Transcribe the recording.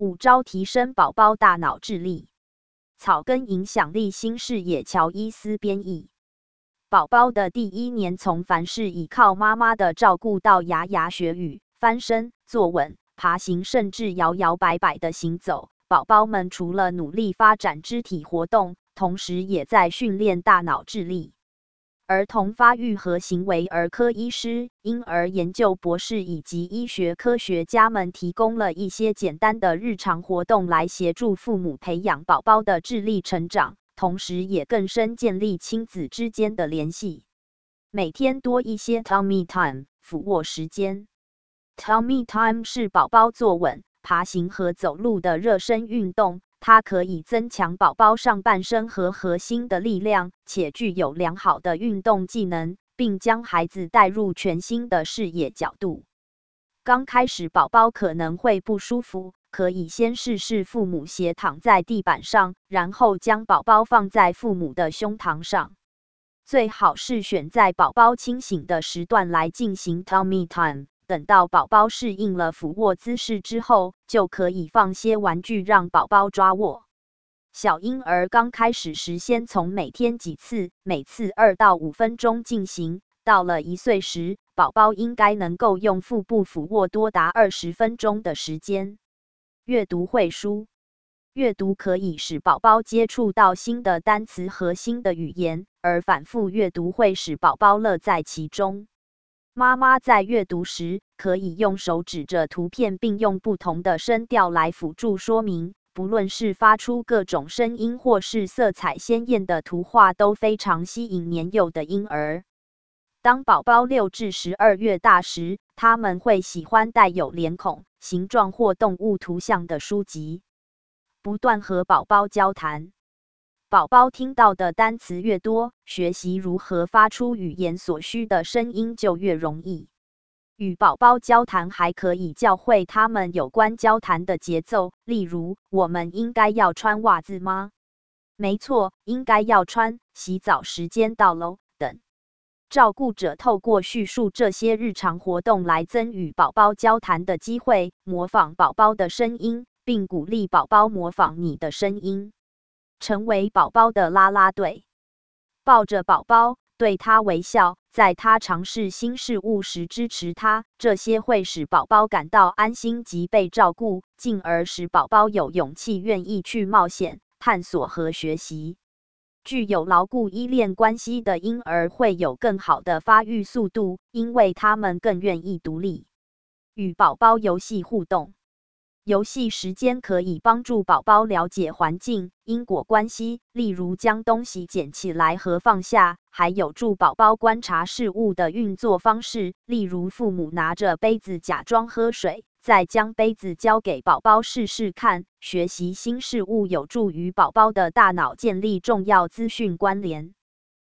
5招提升宝宝大脑智力。草根影响力新视野，乔伊斯编译。宝宝的第1年，从凡事倚靠妈妈的照顾到牙牙学语、翻身、坐稳、爬行，甚至摇摇摆摆的行走，宝宝们除了努力发展肢体活动，同时也在训练大脑智力。儿童发育和行为儿科医师、婴儿研究博士以及医学科学家们提供了一些简单的日常活动来协助父母培养宝宝的智力成长，同时也更深建立亲子之间的联系。每天多一些 tummy time 俯卧时间。tummy time 是宝宝坐稳、爬行和走路的热身运动，它可以增强宝宝上半身和核心的力量，且具有良好的运动技能，并将孩子带入全新的视野角度。刚开始宝宝可能会不舒服，可以先试试父母斜躺在地板上，然后将宝宝放在父母的胸膛上。最好是选在宝宝清醒的时段来进行 tummy time。等到宝宝适应了俯卧姿势之后，就可以放些玩具让宝宝抓握。小婴儿刚开始时，先从每天几次，每次2到5分钟进行。到了1岁时，宝宝应该能够用腹部俯卧多达20分钟的时间。阅读会书。阅读可以使宝宝接触到新的单词和新的语言，而反复阅读会使宝宝乐在其中。妈妈在阅读时，可以用手指着图片，并用不同的声调来辅助说明，不论是发出各种声音或是色彩鲜艳的图画，都非常吸引年幼的婴儿。当宝宝6至12月大时，他们会喜欢带有脸孔、形状或动物图像的书籍。不断和宝宝交谈。宝宝听到的单词越多，学习如何发出语言所需的声音就越容易。与宝宝交谈还可以教会他们有关交谈的节奏，例如，我们应该要穿袜子吗？没错，应该要穿，洗澡时间到喽，等。照顾者透过叙述这些日常活动来增与宝宝交谈的机会，模仿宝宝的声音，并鼓励宝宝模仿你的声音。成为宝宝的啦啦队。抱着宝宝，对他微笑，在他尝试新事物时支持他，这些会使宝宝感到安心及被照顾，进而使宝宝有勇气愿意去冒险、探索和学习。具有牢固依恋关系的婴儿会有更好的发育速度，因为他们更愿意独立。与宝宝游戏互动。游戏时间可以帮助宝宝了解环境、因果关系，例如将东西捡起来和放下，还有助宝宝观察事物的运作方式，例如父母拿着杯子假装喝水，再将杯子交给宝宝试试看。学习新事物有助于宝宝的大脑建立重要资讯关联。